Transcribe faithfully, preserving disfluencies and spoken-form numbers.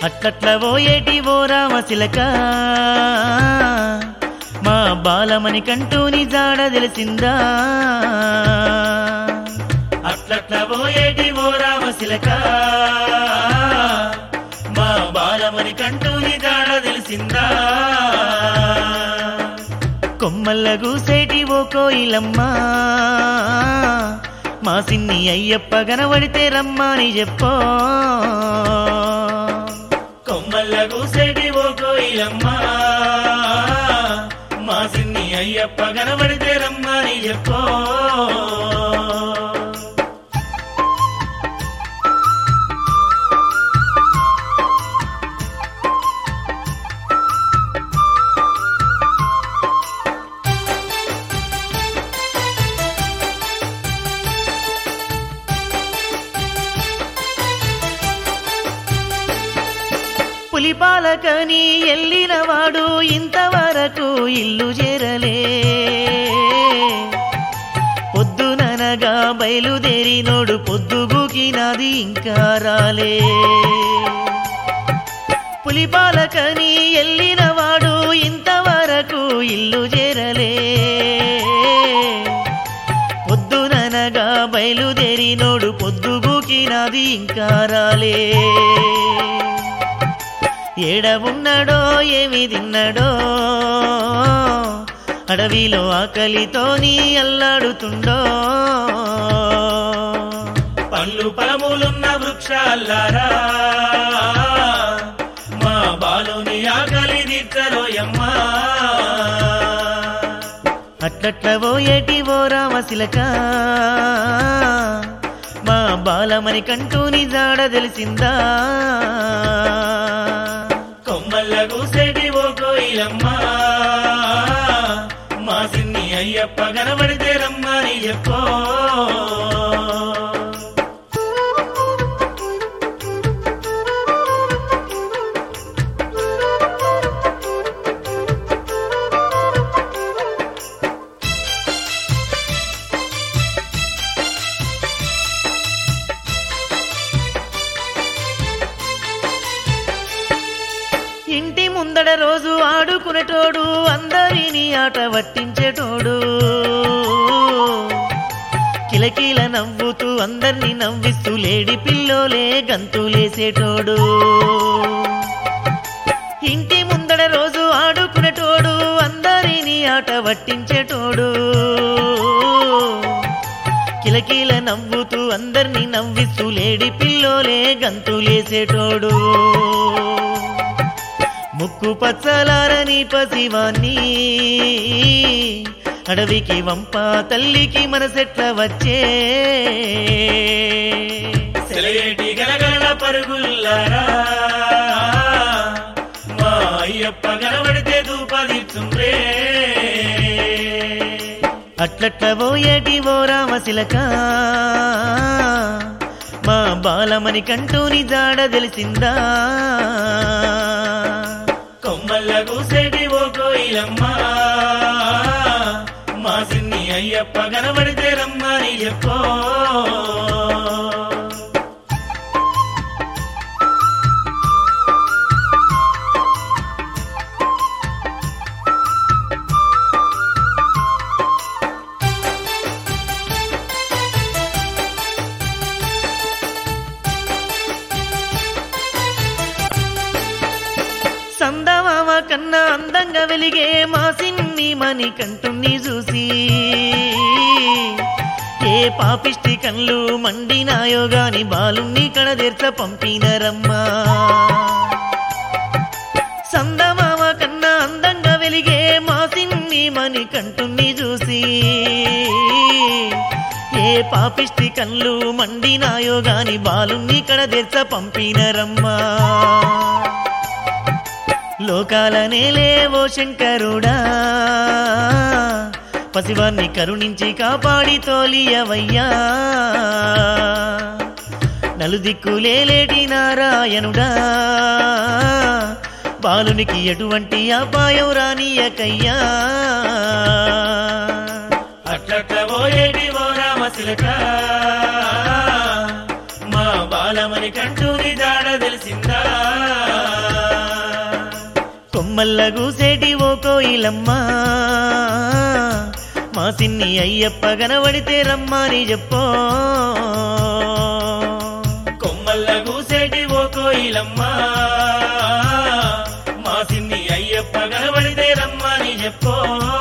అట్లట్ల పోయేటి ఓ రామశిలక మా బాలమని కంటూని జాడ తెలిసిందా అట్లట్ల పోయేటి ఓ రామశిలక మా బాలమని కంటూని జాడ తెలిసిందా కొమ్మల్ల గూసేటి ఓ కోయిలమ్మ మా సిన్ని అయ్యప్ప గనబడితే రమ్మని చెప్పో కొమ్మల్ల గూసేటి ఓ కోయిలమ్మ మా సిన్ని అయ్యప్ప గనబడితే రమ్మని చెప్పో పులిపాలకని ఎల్లినవాడు ఇంతవరకు ఇల్లు చేరలే పొద్దుననగా బయలుదేరినోడు పొద్దుగుకినది ఇంకా రాలే పులిపాలకని ఎల్లినవాడు ఇంతవరకు ఇల్లు చేరలే పొద్దుననగా బయలుదేరినోడు పొద్దుగుకినది ఇంకా రాలే ఏడ ఉన్నాడో ఏమి తిన్నాడో అడవిలో ఆకలితోని అల్లాడుతుండో పళ్ళు పలములున్న వృక్షాలారా మా బాలుని ఆకలి తీర్చరోయమ్మా అట్లట్ల పోయేటి ఓ రామశిలక మా బాలమని కంటూని జాడ తెలిసిందా కొమ్మల్ల గూసేటి ఓ కోయిలమ్మ మా సిన్ని అయ్యప్ప గనబడితే రమ్మని చెప్పో ఇంటి ముందడ రోజు ఆడుకునేటోడు అందరినీ ఆట పట్టించేటోడు కిలకిల నవ్వుతూ అందరినీ నవ్విస్తూ లేడి పిల్లోలే గంతులేసేటోడు ఇంటి ముందడ రోజు ఆడుకునేటోడు అందరినీ ఆట పట్టించేటోడు కిలకిల నవ్వుతూ అందరినీ నవ్విస్తూ లేడి పిల్లోలే గంతులేసేటోడు ముక్కు పచ్చలారని పసివాన్ని అడవికి వంప తల్లికి మనసెట్ల వచ్చే సెలయేటి గలగల పరుగుల్లారా మా అయ్యప్ప గనబడితే దూపదీర్చుండ్రే అట్లట్ల పోయేటి ఓ రామశిలక మా బాలమని కంటూని జాడ తెలిసిందా కొమ్మల్ల గూసేటి ఓ కోయిలమ్మ మా సిన్ని అయ్యప్ప గనబడితే రమ్మని చెప్పో సందమామ కన్నా అందంగా వెలిగే మా సిన్ని మని కంటుని చూసి ఏ పాపిష్టి కళ్ళు మండినాయో గాని బాలుణ్ణి కడదీర్చ పంపినరమ్మా సందమామ కన్నా అందంగా వెలిగే మా సిన్ని మని కంటుని చూసి ఏ పాపిష్టి కళ్ళు మండినాయో గాని బాలుణ్ణి కడదీర్చ పంపినరమ్మా లోకాల నేలేవో శంకరుడా పసివాన్ని కరుణించి కాపాడి తోలియవయ్యా నలుదిక్కులేలేటి నారాయణుడా బాలునికి ఎటువంటి అపాయం రానియకయ్యా అట్లట్ల పోయేటి ఓ రామశిలక మా బాలమని కంటూని జాడ తెలిసిందా కొమ్మల్ల గూసేటి ఓ కోయిలమ్మా మా సిన్ని అయ్యప్ప కనబడితే రమ్మని చెప్పో కొమ్మల్ల గూసేటి ఓ కోయిలమ్మా మా సిన్ని అయ్యప్ప కనబడితే రమ్మని చెప్పో